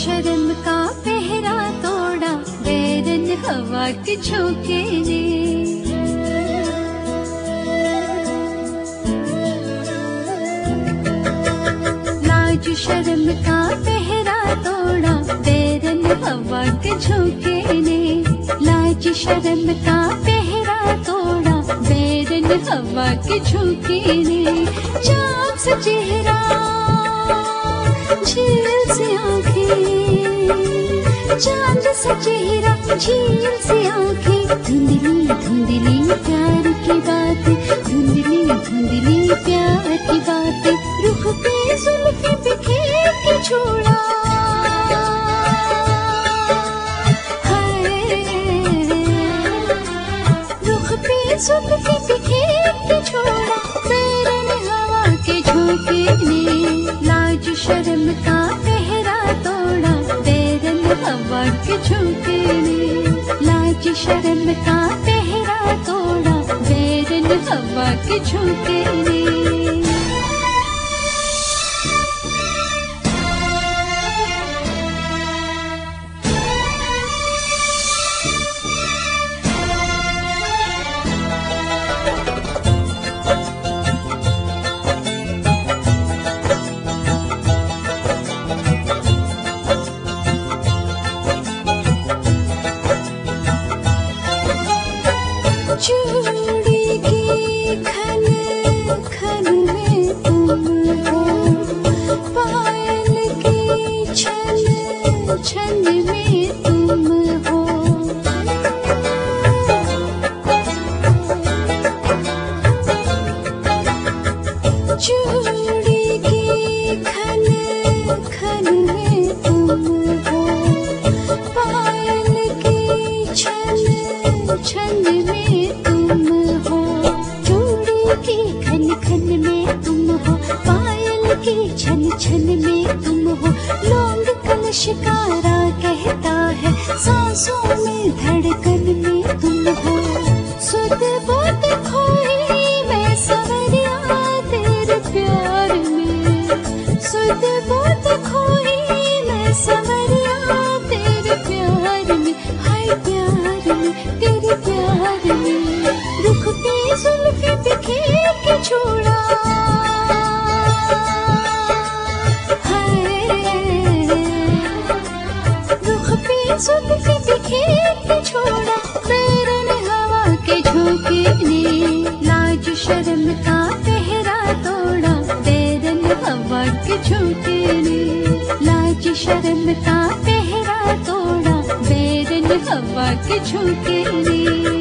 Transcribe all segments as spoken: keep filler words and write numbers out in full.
शर्म का पहरा तोड़ा बैरन हवा के झोंके ने। लाज शर्म का पहरा तोड़ा बैरन हवा के झोंके ने। लाज शर्म का पहरा तोड़ा बैरन हवा के झोंके ने। चाँद सा चेहरा झील से आंखें, चांद सा चेहरा झील से आंखें। धुंधली धुंधली प्यार की बातें, धुंधली धुंधली प्यार की बातें। रुख पे जुल्फें बिखेर के छोड़ा, हाय रुख पे जुल्फें बिखेर के छोड़ा बैरन हवा के झोंके ने। लाज शर्म का पहरा तोड़ा बैरन हवा के झोंके ने। लाज शर्म का पहरा तोड़ा बैरन हवा के झोंके ने। चूड़ी की खन खन में तुम हो, पायल की छन छन में तुम हो। चूड़ी की खन खन में तुम हो, पायल की छन छन में तुम हो। चूड़ी की खन खन में तुम हो, पायल की छन छन में तुम हो। लौंग कलशकारा कहता है सांसों में धड़कन में तुम हो। सुध बुध खोई मैं सवरिया तेरे प्यार में, सुध बुध खोई मैं सवरिया तेरे प्यार में। हाय प्यार में तेरे प्यार में। रुख पे जुल्फें बिखेर के छोड़ा, हाय रुख पे जुल्फें बिखेर के छोड़ा बैरन हवा के झोंके ने। लाज शर्म का पहरा तोड़ा बैरन हवा के झोंके ने। लाज शर्म का पहरा तोड़ा बैरन हवा के झोंके ने।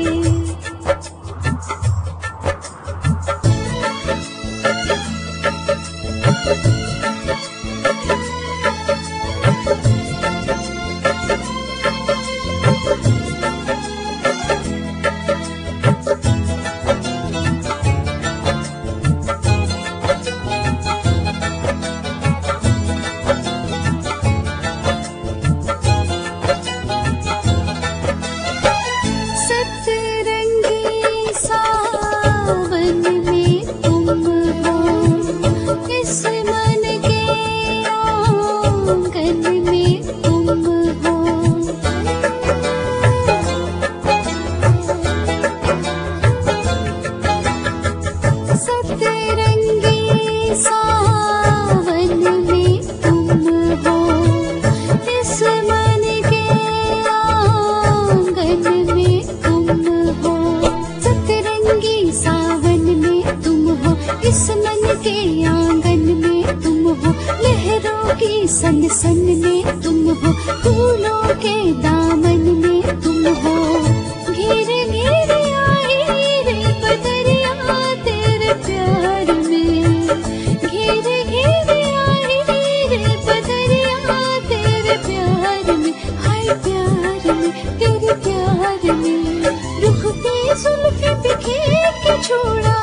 सन सन में तुम हो, फूलों के दामन में तुम हो। घेरे घेरे आई रे बदरिया तेरे प्यार में, घेरे घेरे आई रे बदरिया तेरे प्यार में। हाय प्यार में तेरे प्यार में। रुख पे जुल्फें बिखेर के छोड़ा,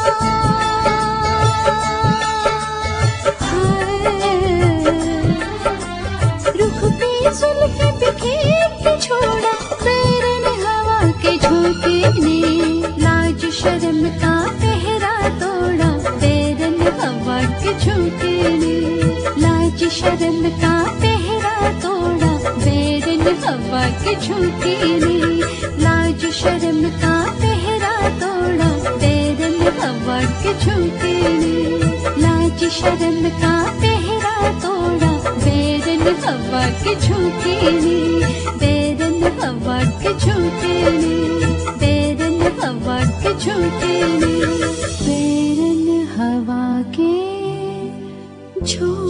जुल्फें बिखेर के छोड़ा बैरन हवा के झोंके ने। लाज शर्म का पहरा तोड़ा बैरन हवा के झोंके ने। लाज शर्म का पहरा तोड़ा बैरन हवा के झूठे ने लाज शर्म का पहरा तोड़ा बैरन हवा के झूठे ने लाज शर्म का पहरा तोड़ा बैरन हवा के झूठे ने बैरन हवा के झूठे ने बैरन हवा के झूठे ने बैरन हवा के झूठे।